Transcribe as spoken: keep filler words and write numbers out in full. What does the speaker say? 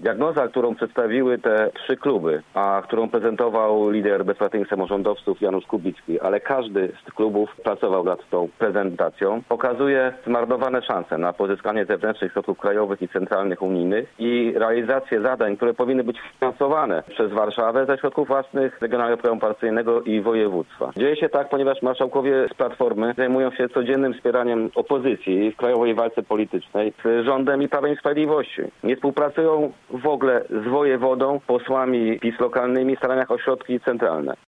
Diagnoza, którą przedstawiły te trzy kluby, a którą prezentował lider bezpartyjnych samorządowców Janusz Kubicki, ale każdy z tych klubów pracował nad tą prezentacją, pokazuje zmarnowane szanse na pozyskanie zewnętrznych środków krajowych i centralnych unijnych i realizację zadań, które powinny być finansowane przez Warszawę ze środków własnych Regionalnego Programu Operacyjnego i województwa. Dzieje się tak, ponieważ marszałkowie z Platformy zajmują się codziennym wspieraniem opozycji w krajowej walce politycznej z rządem i Prawem i Sprawiedliwości. Nie współpracują w ogóle z wojewodą, posłami PiS lokalnymi w staraniach o środki centralne.